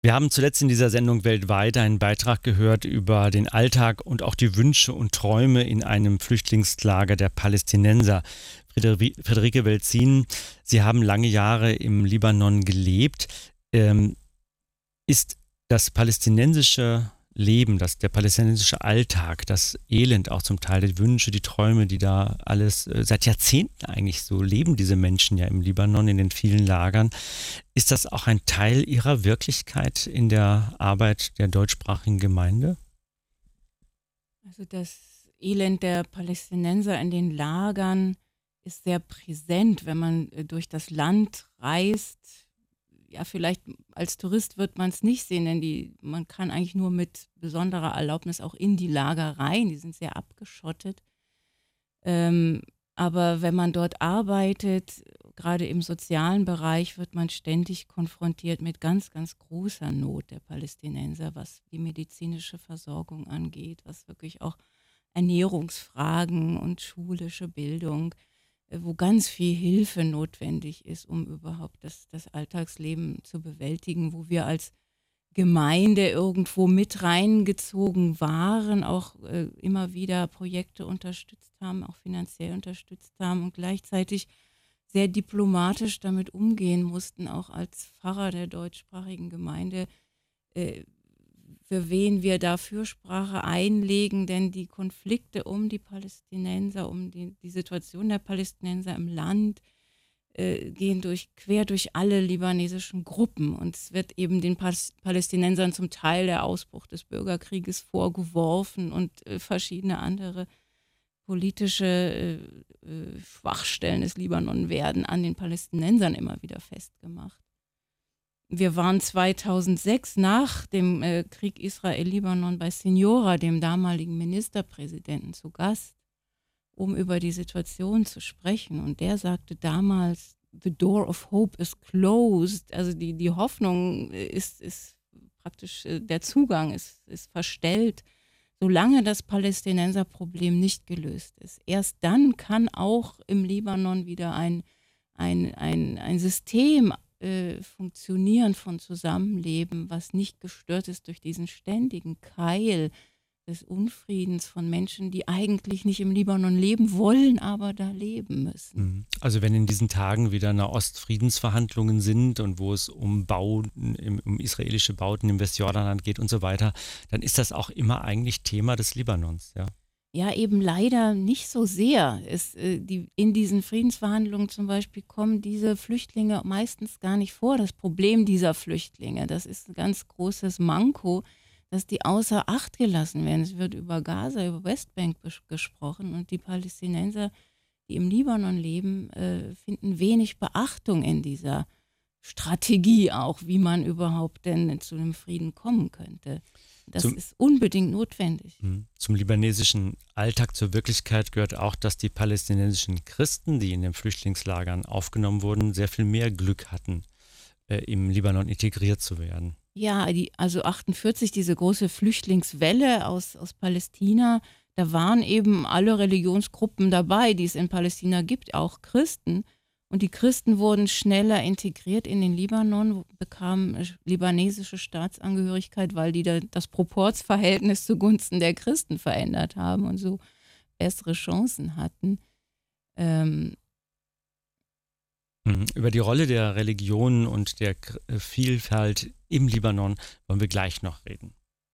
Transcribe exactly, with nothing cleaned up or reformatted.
Wir haben zuletzt in dieser Sendung weltweit einen Beitrag gehört über den Alltag und auch die Wünsche und Träume in einem Flüchtlingslager der Palästinenser. Friederi- Friederike Welzin, Sie haben lange Jahre im Libanon gelebt. Ähm, ist das palästinensische Leben, das, der palästinensische Alltag, das Elend auch zum Teil, die Wünsche, die Träume, die da alles äh, seit Jahrzehnten eigentlich so leben, diese Menschen ja im Libanon, in den vielen Lagern. Ist das auch ein Teil Ihrer Wirklichkeit in der Arbeit der deutschsprachigen Gemeinde? Also das Elend der Palästinenser in den Lagern ist sehr präsent, wenn man äh, durch das Land reist. Ja, vielleicht als Tourist wird man es nicht sehen, denn die, man kann eigentlich nur mit besonderer Erlaubnis auch in die Lager rein. Die sind sehr abgeschottet. Ähm, aber wenn man dort arbeitet, gerade im sozialen Bereich, wird man ständig konfrontiert mit ganz, ganz großer Not der Palästinenser, was die medizinische Versorgung angeht, was wirklich auch Ernährungsfragen und schulische Bildung, äh, wo ganz viel Hilfe notwendig ist, um überhaupt das, das Alltagsleben zu bewältigen, wo wir als Gemeinde irgendwo mit reingezogen waren, auch äh, immer wieder Projekte unterstützt haben, auch finanziell unterstützt haben und gleichzeitig sehr diplomatisch damit umgehen mussten, auch als Pfarrer der deutschsprachigen Gemeinde, äh, für wen wir da Fürsprache einlegen, denn die Konflikte um die Palästinenser, um die, die Situation der Palästinenser im Land, äh, gehen durch, quer durch alle libanesischen Gruppen. Und es wird eben den Pas- Palästinensern zum Teil der Ausbruch des Bürgerkrieges vorgeworfen und äh, verschiedene andere politische äh, äh, Schwachstellen des Libanon werden an den Palästinensern immer wieder festgemacht. Wir waren zweitausendsechs nach dem äh, Krieg Israel-Libanon bei Siniora, dem damaligen Ministerpräsidenten, zu Gast, um über die Situation zu sprechen. Und der sagte damals, the door of hope is closed. Also die, die Hoffnung ist, ist praktisch, äh, der Zugang ist, ist verstellt, solange das Palästinenserproblem nicht gelöst ist. Erst dann kann auch im Libanon wieder ein, ein, ein, ein System äh, funktionieren von Zusammenleben, was nicht gestört ist durch diesen ständigen Keil des Unfriedens von Menschen, die eigentlich nicht im Libanon leben wollen, aber da leben müssen. Also wenn in diesen Tagen wieder Nahost-Friedensverhandlungen sind und wo es um Bauten, um israelische Bauten im Westjordanland geht und so weiter, dann ist das auch immer eigentlich Thema des Libanons, ja? Ja, eben leider nicht so sehr. Es, äh, die, in diesen Friedensverhandlungen zum Beispiel kommen diese Flüchtlinge meistens gar nicht vor. Das Problem dieser Flüchtlinge, das ist ein ganz großes Manko, dass die außer Acht gelassen werden. Es wird über Gaza, über Westbank bes- gesprochen und die Palästinenser, die im Libanon leben, äh, finden wenig Beachtung in dieser Strategie auch, wie man überhaupt denn zu einem Frieden kommen könnte. Das Zum, ist unbedingt notwendig. zum libanesischen Alltag, zur Wirklichkeit gehört auch, dass die palästinensischen Christen, die in den Flüchtlingslagern aufgenommen wurden, sehr viel mehr Glück hatten, äh, im Libanon integriert zu werden. Ja, die, also achtundvierzig, diese große Flüchtlingswelle aus, aus Palästina, da waren eben alle Religionsgruppen dabei, die es in Palästina gibt, auch Christen. Und die Christen wurden schneller integriert in den Libanon, bekamen äh, libanesische Staatsangehörigkeit, weil die da das Proporzverhältnis zugunsten der Christen verändert haben und so bessere Chancen hatten. Ähm, Über die Rolle der Religion und der Vielfalt im Libanon wollen wir gleich noch reden.